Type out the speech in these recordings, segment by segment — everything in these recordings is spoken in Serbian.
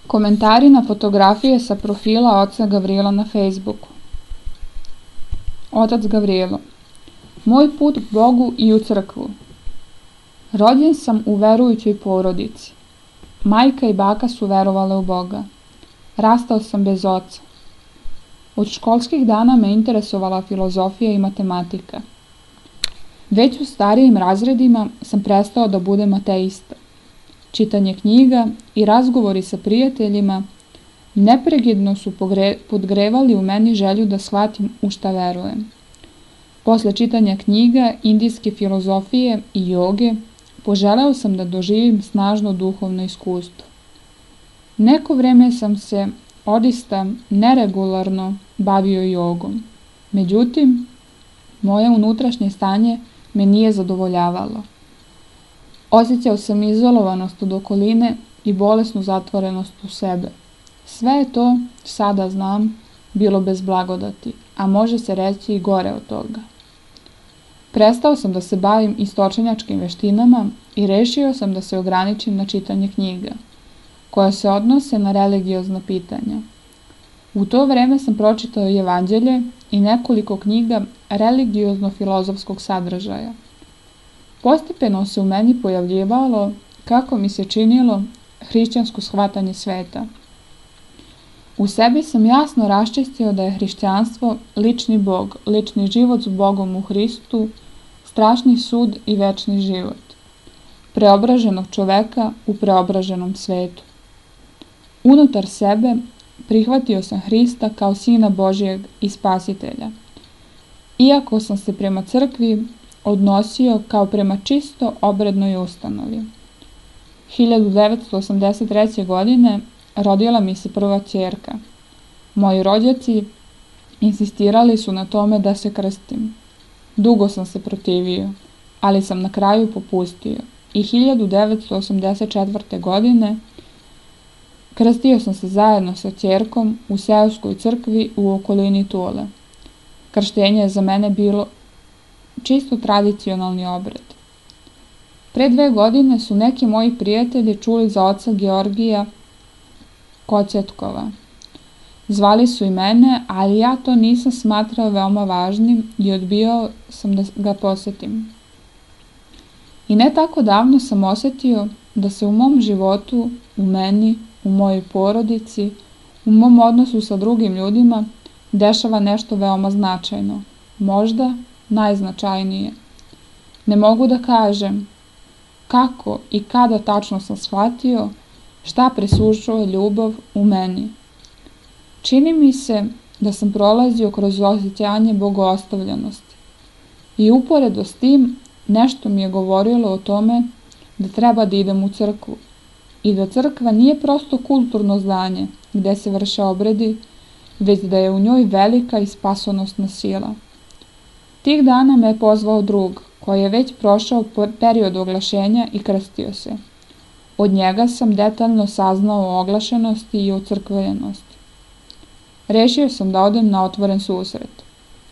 Komentari na fotografije sa profila oca Gavrila na Facebooku. Otac Gavrilo: moj put k Bogu i u crkvu. Rođen sam u verujućoj porodici. Majka i baka su verovale u Boga. Rastao sam bez oca. Od školskih dana me interesovala filozofija i matematika. Već u starijim razredima sam prestao da budem ateista. Čitanje knjiga i razgovori sa prijateljima neprekidno su podgrevali u meni želju da shvatim u šta verujem. Posle čitanja knjiga indijske filozofije i joge poželeo sam da doživim snažno duhovno iskustvo. Neko vreme sam se odista neregularno bavio jogom. Međutim, moje unutrašnje stanje me nije zadovoljavalo. Osjećao sam izolovanost od okoline i bolesnu zatvorenost u sebe. Sve je to, sada znam, bilo bez blagodati, a može se reći i gore od toga. Prestao sam da se bavim istočenjačkim veštinama i rešio sam da se ograničim na čitanje knjiga, koja se odnose na religiozna pitanja. U to vreme sam pročitao Evanđelje i nekoliko knjiga religiozno-filozofskog sadržaja. Postepeno se u meni pojavljivalo, kako mi se činilo, hrišćansko shvatanje sveta. U sebi sam jasno raščistio da je hrišćanstvo lični Bog, lični život s Bogom u Hristu, strašni sud i večni život, preobraženog čoveka u preobraženom svetu. Unutar sebe prihvatio sam Hrista kao Sina Božijeg i Spasitelja. Iako sam se prema crkvi odnosio kao prema čisto obrednoj ustanovi. 1983. godine rodila mi se prva ćerka. Moji rođaci insistirali su na tome da se krstim. Dugo sam se protivio, ali sam na kraju popustio i 1984. godine krstio sam se zajedno sa ćerkom u seoskoj crkvi u okolini Tule. Krštenje je za mene bilo čisto tradicionalni obred. Pre 2 godine su neki moji prijatelji čuli za oca Georgija Kocjetkova. Zvali su i mene, ali ja to nisam smatrao veoma važnim i odbijao sam da ga posetim. I ne tako davno sam osetio da se u mom životu, u meni, u mojoj porodici, u mom odnosu sa drugim ljudima dešava nešto veoma značajno, možda najznačajnije. Ne mogu da kažem kako i kada tačno sam shvatio šta presušuje ljubav u meni. Čini mi se da sam prolazio kroz osjećanje bogoostavljenosti i uporedo s tim nešto mi je govorilo o tome da treba da idem u crkvu i da crkva nije prosto kulturno zdanje gde se vrše obredi, već da je u njoj velika i spasonosna sila. Tih dana me je pozvao drug, koji je već prošao period oglašenja i krstio se. Od njega sam detaljno saznao o oglašenosti i o crkvenosti. Rešio sam da odem na otvoren susret.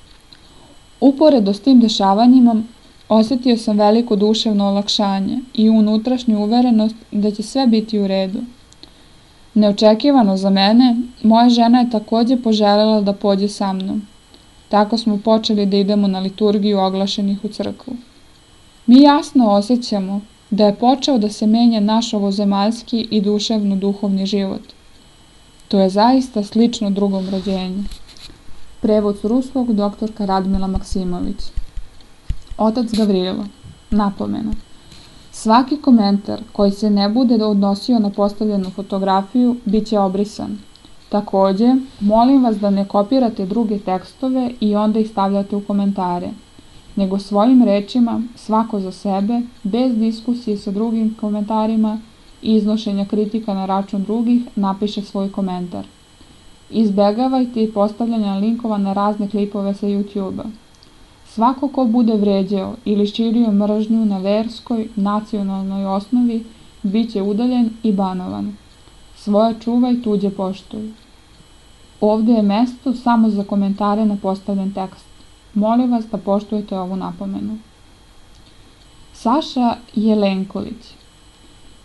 Uporedo s tim dešavanjima, osetio sam veliko duševno olakšanje i unutrašnju uverenost da će sve biti u redu. Neočekivano za mene, moja žena je takođe poželjela da pođe sa mnom. Tako smo počeli da idemo na liturgiju oglašenih u crkvu. Mi jasno osjećamo da je počeo da se menja naš ovozemaljski i duševno-duhovni život. To je zaista slično drugom rođenju. Prevod s ruskog doktorka Radmila Maksimović. Otac Gavrilo. Napomena. Svaki komentar koji se ne bude odnosio na postavljenu fotografiju bit će obrisan. Takođe, molim vas da ne kopirate druge tekstove i onda ih stavljate u komentare, nego svojim rečima, svako za sebe, bez diskusije sa drugim komentarima i iznošenja kritika na račun drugih, napiše svoj komentar. Izbegavajte i postavljanja linkova na razne klipove sa YouTube-a. Svako ko bude vređao ili širio mržnju na verskoj, nacionalnoj osnovi, bit će udaljen i banovan. Svoje čuvaj, tuđe poštuj. Ovde je mesto samo za komentare na postavljen tekst. Molim vas da poštujete ovu napomenu. Saša Jelenković.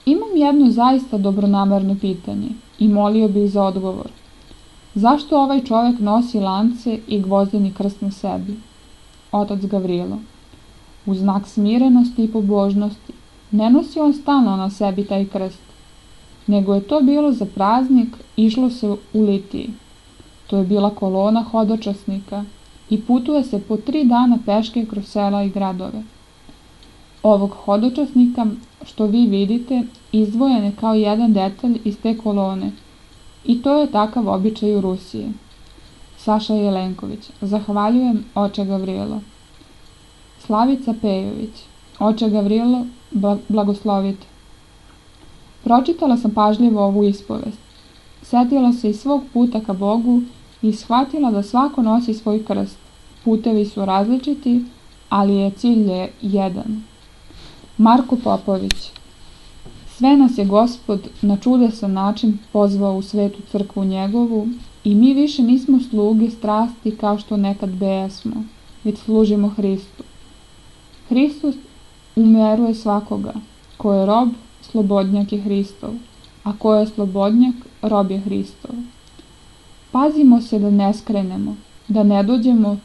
Imam jedno zaista dobronamerno pitanje i molio bih za odgovor. Zašto ovaj čovjek nosi lance i gvozdeni krst na sebi? Otac Gavrilo: u znak smirenosti i pobožnosti. Ne nosi on stalno na sebi taj krst, nego je to bilo za praznik, išlo se u litiji. To je bila kolona hodočasnika i putuje se po 3 dana peške kroz sela i gradove. Ovog hodočasnika što vi vidite izdvojen je kao jedan detalj iz te kolone i to je takav običaj u Rusiji. Saša Jelenković: zahvaljujem, oče Gavrilo. Slavica Pejović: oče Gavrilo, blagoslovite. Pročitala sam pažljivo ovu ispovest. Setila se i svog puta ka Bogu i shvatila da svako nosi svoj krst. Putevi su različiti, ali je cilj jedan. Marko Popović: sve nas je Gospod na čudesan način pozvao u svetu crkvu njegovu i mi više nismo sluge strasti kao što nekad bejesmo, već služimo Hristu. Hristos umeruje svakoga. Ko je rob, slobodnjak je Hristov, a ko je slobodnjak, rob je Hristov. Pazimo se da ne skrenemo, da ne dođemo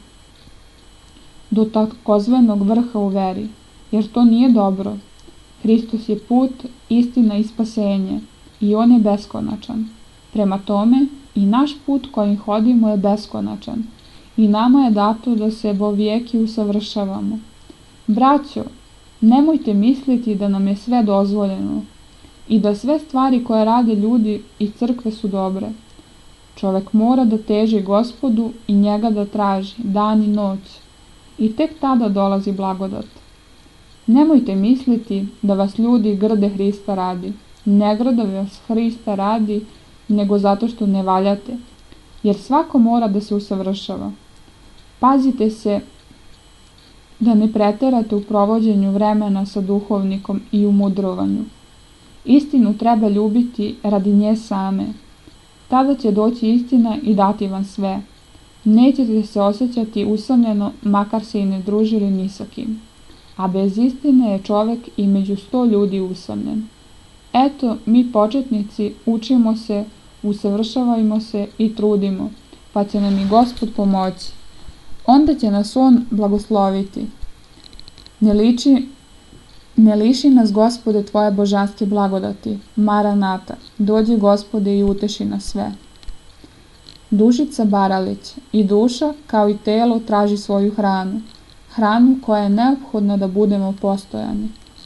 do takozvanog vrha u veri, jer to nije dobro. Hristos je put, istina i spasenje i on je beskonačan. Prema tome, i naš put kojim hodimo je beskonačan i nama je dato da se vovijeki usavršavamo. Braćo, nemojte misliti da nam je sve dozvoljeno i da sve stvari koje rade ljudi iz crkve su dobre. Čovek mora da teži Gospodu i njega da traži dan i noć i tek tada dolazi blagodat. Nemojte misliti da vas ljudi grde Hrista radi. Ne grde vas Hrista radi, nego zato što ne valjate, jer svako mora da se usavršava. Pazite se da ne preterate u provođenju vremena sa duhovnikom i u mudrovanju. Istinu treba ljubiti radi nje same. Tada će doći istina i dati vam sve. Nećete se osjećati usamljeno, makar se i ne družili ni sa kim. A bez istine je čovek i među 100 ljudi usamljen. Eto, mi početnici učimo se, usavršavajmo se i trudimo, pa će nam i Gospod pomoći. Onda će nas on blagosloviti. Ne liši nas, Gospode, tvoje božanske blagodati. Maranata, dođi, Gospode, i uteši nas sve. Dušica Baralić: i duša, kao i telo, traži svoju hranu. Hranu koja je neophodna da budemo postojani.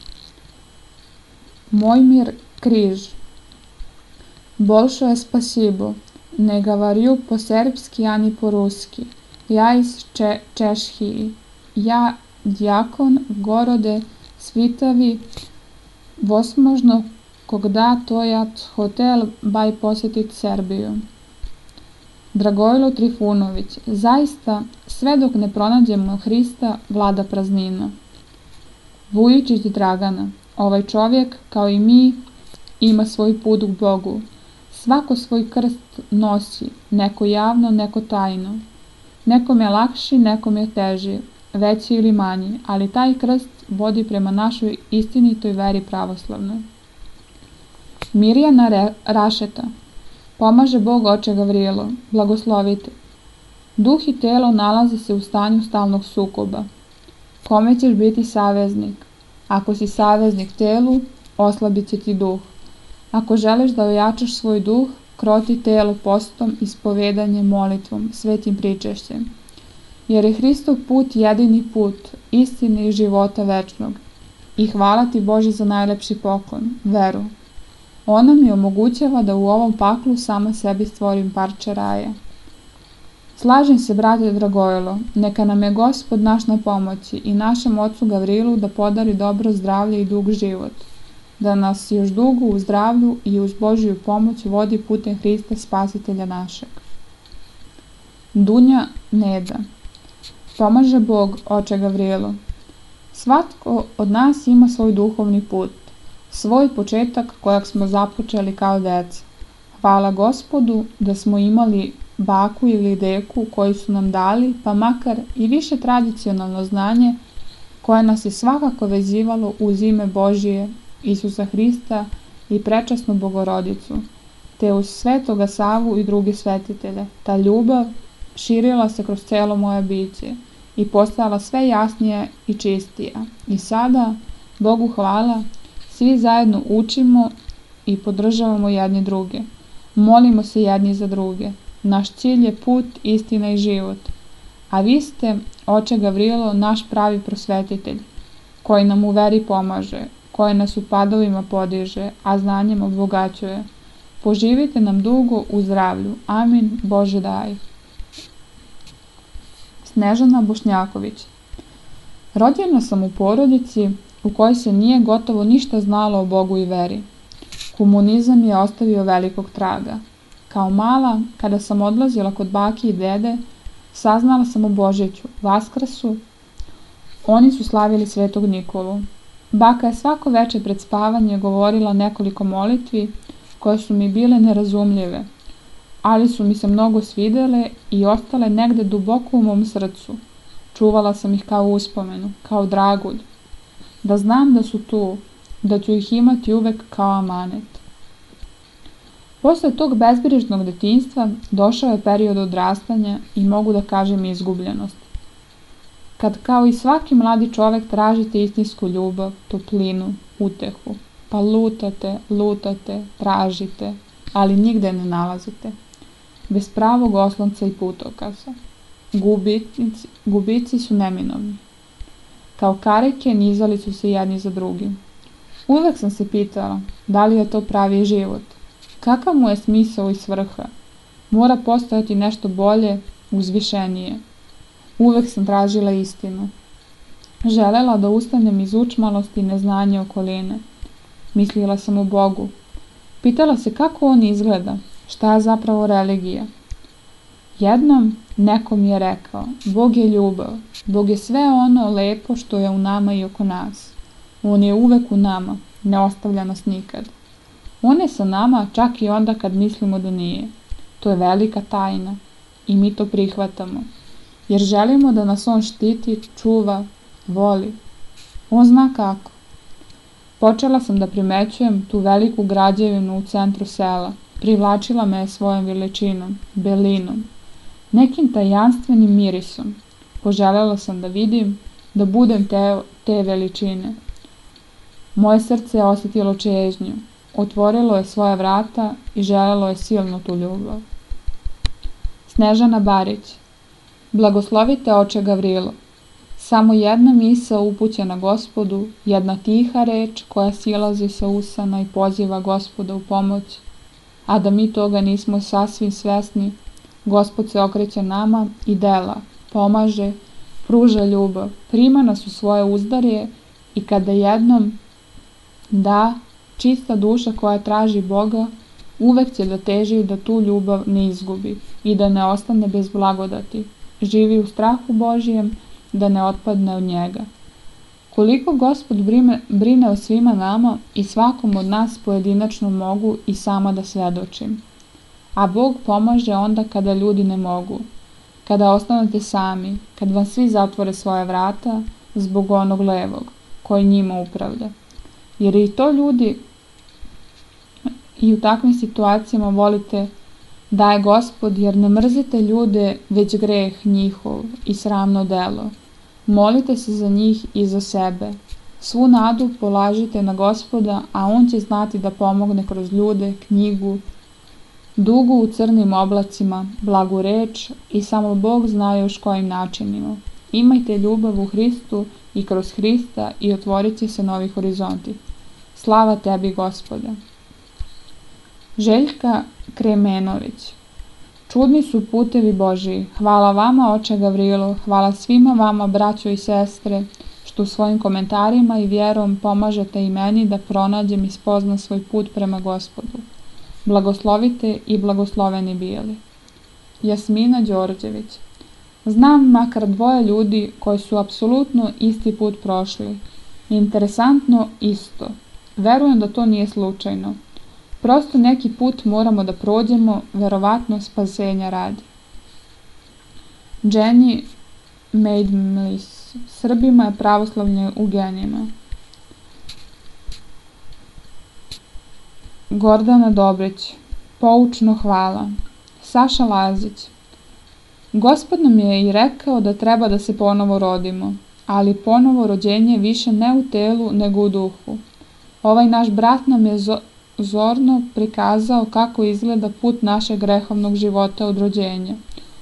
Mojmir Križ: Bolšoje spasibo, ne gavarju po-serbski ani po-ruski. Ja iz Češhiji. Ja, djakon v Gorode Svitavi, возможно, когда тоят hotel baj posjetit Srbiju. Dragojlo Trifunović: zaista, sve dok ne pronađemo Hrista, vlada praznina. Vujičić Dragana: ovaj čovjek, kao i mi, ima svoj put k Bogu. Svako svoj krst nosi, neko javno, neko tajno. Nekom je lakši, nekom je teži, veći ili manji, ali taj krst vodi prema našoj istinitoj veri pravoslavnoj. Mirjana Rašeta: pomaže Bog, oče Gavrilo, blagoslovite. Duh i telo nalaze se u stanju stalnog sukoba. Kome ćeš biti saveznik? Ako si saveznik telu, oslabit će ti duh. Ako želiš da ojačaš svoj duh, kroti telo postom, ispovedanjem, molitvom, svetim pričešćem. Jer je Hristov put jedini put, istine i života večnog. I hvala ti, Bože, za najlepši poklon, veru. Ona mi omogućava da u ovom paklu sama sebi stvorim parče raja. Slažem se, brate Dragojlo, neka nam je Gospod naš na pomoći i našem ocu Gavrilu da podari dobro zdravlje i dug život, da nas još dugo u zdravlju i uz Božju pomoć vodi putem Hrista Spasitelja našeg. Dunja Neda: pomaže Bog, oče Gavrilo. Svatko od nas ima svoj duhovni put, svoj početak kojeg smo započeli kao deca. Hvala Gospodu da smo imali baku ili deku koji su nam dali, pa makar i više tradicionalno znanje koje nas je svakako vezivalo uz ime Božije, Isusa Hrista i prečasnu Bogorodicu, te uz Svetoga Savu i druge svetitelje. Ta ljubav širila se kroz celo moje biće i postajala sve jasnija i čistija. I sada, Bogu hvala, svi zajedno učimo i podržavamo jedni druge. Molimo se jedni za druge. Naš cilj je put, istina i život. A vi ste, oče Gavrilo, naš pravi prosvetitelj, koji nam u veri pomaže, koji nas u padovima podiže, a znanjem obogaćuje. Poživite nam dugo u zdravlju. Amin. Bože daj. Snežana Bošnjaković. Rođena sam u porodici u kojoj se nije gotovo ništa znalo o Bogu i veri. Komunizam je ostavio velikog traga. Kao mala, kada sam odlazila kod bake i dede, saznala sam o Božiću, Vaskrsu. Oni su slavili Svetog Nikolu. Baka je svako veče pred spavanje govorila nekoliko molitvi koje su mi bile nerazumljive, ali su mi se mnogo svidele i ostale negde duboko u mom srcu. Čuvala sam ih kao uspomenu, kao dragulj. Da znam da su tu, da ću ih imati uvek kao amanet. Posle tog bezbrižnog detinjstva došao je period odrastanja i mogu da kažem izgubljenost. Kad kao i svaki mladi čovek tražite istinsku ljubav, toplinu, utehu, pa lutate, tražite, ali nigde ne nalazite. Bez pravog oslonca i putokaza. Gubici su neminovni. Kao karike nizali su se jedni za drugim. Uvek sam se pitala da li je to pravi život. Kakav mu je smisao i svrha? Mora postojati nešto bolje, uzvišenije. Uvek sam tražila istinu. Želela da ustanem iz učmalosti i neznanja okoline. Mislila sam o Bogu. Pitala se kako on izgleda, šta je zapravo religija. Jednom neko mi je rekao, Bog je ljubav, Bog je sve ono lepo što je u nama i oko nas. On je uvek u nama, ne ostavlja nas nikad. On je sa nama čak i onda kad mislimo da nije. To je velika tajna i mi to prihvatamo, jer želimo da nas on štiti, čuva, voli. On zna kako. Počela sam da primećujem tu veliku građevinu u centru sela. Privlačila me je svojom veličinom, belinom, nekim tajanstvenim mirisom. Poželela sam da vidim, da budem te veličine. Moje srce je osjetilo čežnju, otvorilo je svoja vrata i želelo je silno tu ljubav. Snežana Barić. Blagoslovite oče Gavrilo. Samo jedna misao upućena Gospodu, jedna tiha reč koja silazi sa usana i poziva Gospoda u pomoć, a da mi toga nismo sasvim svesni, Gospod se okreće nama i dela, pomaže, pruža ljubav, prima nas u svoje uzdarje i kada jednom da, čista duša koja traži Boga, uvek će da teži da tu ljubav ne izgubi i da ne ostane bez blagodati. Živi u strahu Božijem, da ne otpadne od njega. Koliko Gospod brine o svima nama i svakom od nas pojedinačno mogu i sama da svedočim. A Bog pomaže onda kada ljudi ne mogu, kada ostanete sami, kad vam svi zatvore svoje vrata zbog onog levog koji njima upravlja. Jer i to ljudi i u takvim situacijama volite daje Gospod, jer ne mrzite ljude, već greh njihov i sramno delo. Molite se za njih i za sebe. Svu nadu polažite na Gospoda, a on će znati da pomogne kroz ljude, knjigu, dugu u crnim oblacima, blagu reč i samo Bog zna još kojim načinima. Imajte ljubav u Hristu i kroz Hrista i otvorit će se novi horizonti. Slava tebi, Gospode. Željka Kremenović. Čudni su putevi Božiji. Hvala vama, oče Gavrilo, hvala svima vama, braćo i sestre, što svojim komentarima i vjerom pomažete i meni da pronađem i spoznam svoj put prema Gospodu. Blagoslovite i blagosloveni bili. Jasmina Đorđević. Znam makar dvoje ljudi koji su apsolutno isti put prošli. Interesantno isto. Verujem da to nije slučajno. Prosto neki put moramo da prođemo, verovatno spasenja radi. Jenny Maidmlis. Srbima je pravoslavlje u genima. Gordana Dobrić, poučno hvala. Saša Lazić, Gospod nam je i rekao da treba da se ponovo rodimo, ali ponovo rođenje više ne u telu nego u duhu. Ovaj naš brat nam je zorno prikazao kako izgleda put našeg grehovnog života od rođenja.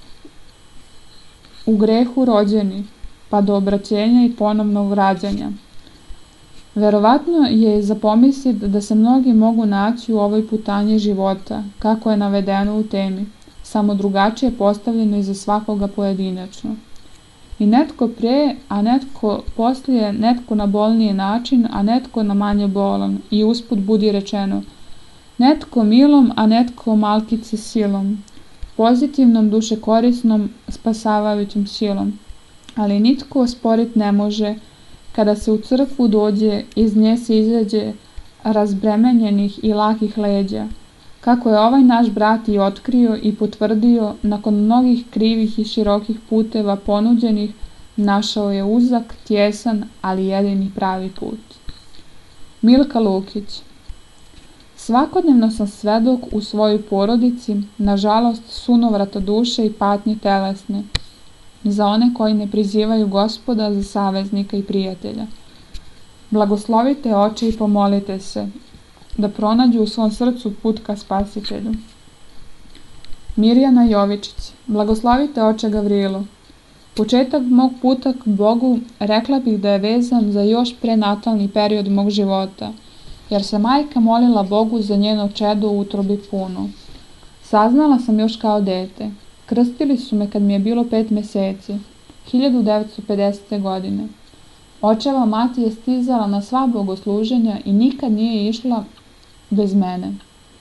U grehu rođeni, pa do obraćenja i ponovnog rađanja. Verovatno je za pomisliti da se mnogi mogu naći u ovoj putanji života, kako je navedeno u temi, samo drugačije postavljeno i za svakoga pojedinačno. I netko pre, a netko poslije, netko na bolniji način, a netko na manje bolan, i usput budi rečeno, netko milom, a netko malkice silom, pozitivnom, dušekorisnom, spasavajućom silom. Ali nitko osporit ne može, kada se u crkvu dođe, iz nje se izađe razbremenjenih i lakih leđa, kako je ovaj naš brat i otkrio i potvrdio, nakon mnogih krivih i širokih puteva ponuđenih, našao je uzak, tjesan, ali jedini pravi put. Milka Lukić, svakodnevno sam svedok u svojoj porodici, nažalost sunovrata duše i patnje telesne, za one koji ne prizivaju Gospoda za saveznika i prijatelja. Blagoslovite oče i pomolite se, da pronađu u svom srcu put ka Spasitelju. Mirjana Jovičić, blagoslovite oče Gavrilo. Početak mog puta k Bogu rekla bih da je vezan za još prenatalni period mog života, jer se majka molila Bogu za njeno čedo u utrobi puno. Saznala sam još kao dete. Krstili su me kad mi je bilo 5 meseci, 1950. godine. Očeva mati je stizala na sva bogosluženja i nikad nije išla bez mene.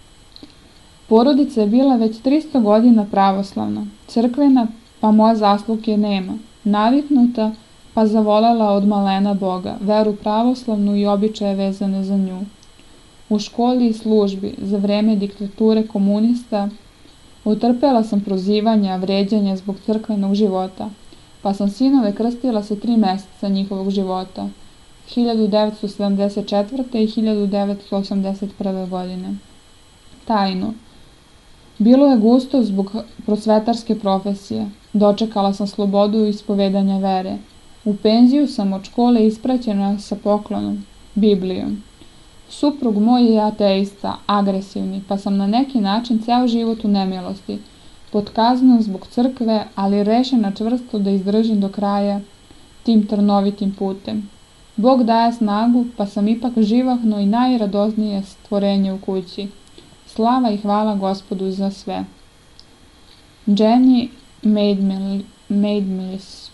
Porodica je bila već 300 godina pravoslavna, crkvena, pa moja zasluge nema, naviknuta, pa zavolela od malena Boga, veru pravoslavnu i običaje vezane za nju. U školi i službi, za vreme diktature komunista, utrpela sam prozivanja, vređanja zbog crkvenog života, pa sam sinove krstila sa 3 meseca njihovog života, 1974. i 1981. godine. Tajno. Bilo je gusto zbog prosvetarske profesije. Dočekala sam slobodu ispovedanja vere. U penziju sam od škole ispraćena sa poklonom, Biblijom. Suprug moj je ateista, agresivni, pa sam na neki način ceo život u nemilosti, pod kaznom zbog crkve, ali rešena čvrsto da izdržim do kraja tim trnovitim putem. Bog daje snagu, pa sam ipak živahno i najradoznije stvorenje u kući. Slava i hvala Gospodu za sve. Jenny Maidmelis.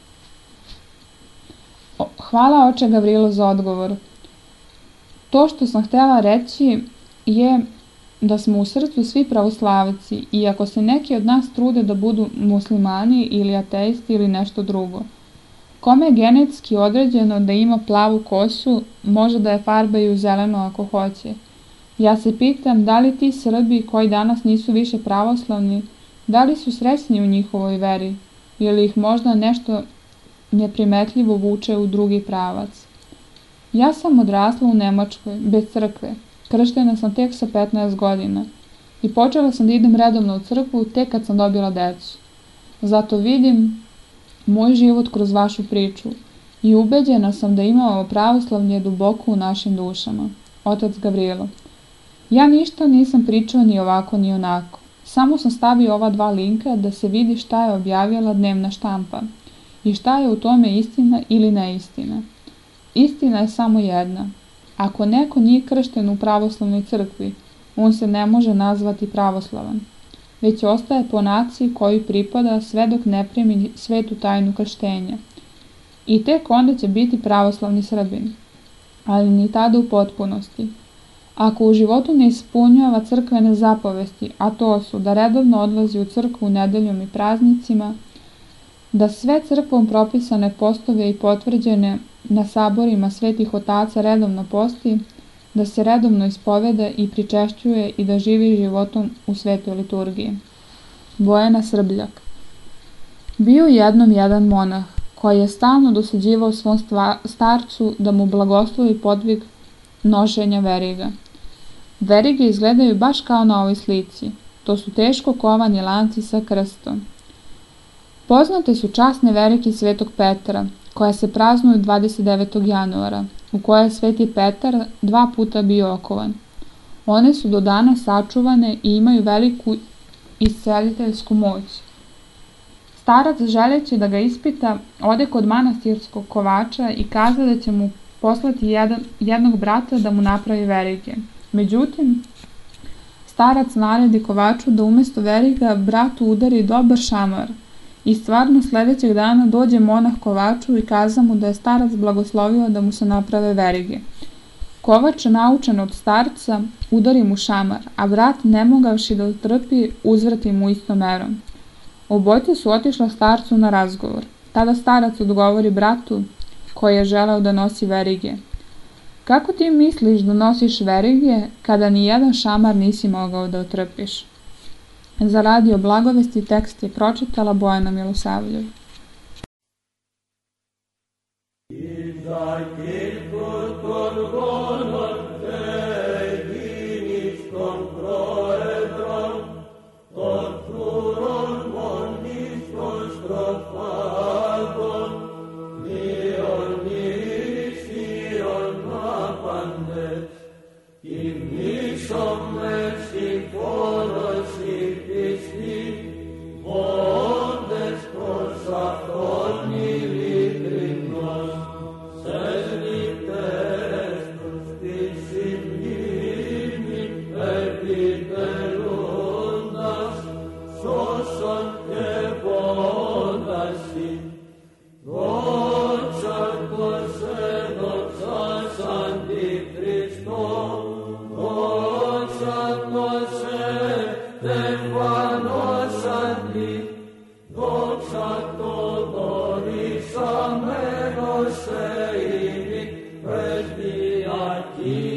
Hvala oče Gavrilo za odgovor. To što sam htjela reći je da smo u srcu svi pravoslavci, iako se neki od nas trude da budu muslimani ili ateisti ili nešto drugo. Kome je genetski određeno da ima plavu kosu, može da je farbaju zeleno ako hoće. Ja se pitam da li ti Srbi koji danas nisu više pravoslavni, da li su srećni u njihovoj veri, ili ih možda nešto neprimetljivo vuče u drugi pravac. Ja sam odrasla u Nemačkoj, bez crkve. Krštena sam tek sa 15 godina i počela sam da idem redovno u crkvu tek kad sam dobila decu. Zato vidim moj život kroz vašu priču i ubeđena sam da imamo pravoslavlje duboko u našim dušama. Otac Gavrilo. Ja ništa nisam pričao ni ovako ni onako. Samo sam stavio ova 2 linka da se vidi šta je objavila dnevna štampa i šta je u tome istina ili neistina. Istina je samo jedna. Ako neko nije kršten u pravoslavnoj crkvi, on se ne može nazvati pravoslavan, već ostaje po naciji koju pripada sve dok ne primi svetu tajnu krštenja. I tek onda će biti pravoslavni Srbin, ali ni tada u potpunosti. Ako u životu ne ispunjava crkvene zapovesti, a to su da redovno odlazi u crkvu nedeljom i praznicima, da sve crkvom propisane postove i potvrđene na saborima svetih otaca redovno posti, da se redovno ispoveda i pričešćuje i da živi životom u svetoj liturgiji. Bojana Srbljak. Bio jednom jedan monah, koji je stalno dosađivao svom starcu da mu blagoslovi podvig nošenja veriga. Verige izgledaju baš kao na ovoj slici. To su teško kovani lanci sa krstom. Poznate su časne verige Svetog Petra, koja se praznuju 29. januara, u kojoj je Sveti Petar 2 puta bio okovan. One su do danas sačuvane i imaju veliku isceliteljsku moć. Starac, želeći da ga ispita, ode kod manastirskog kovača i kaza da će mu poslati jednog brata da mu napravi verige. Međutim, starac naredi kovaču da umesto veriga bratu udari dobar šamar. I stvarno sledećeg dana dođe monah kovaču i kaza mu da je starac blagoslovio da mu se naprave verige. Kovač, naučen od starca, udari mu šamar, a brat, ne mogavši da trpi, uzvrati mu istom merom. Obojica su otišla starcu na razgovor. Tada starac odgovori bratu, koji je želeo da nosi verige: kako ti misliš da nosiš verige kada ni jedan šamar nisi mogao da otrpiš? Za Radio Blagovesti tekst je pročitala Bojana Milosavljev. Presbyati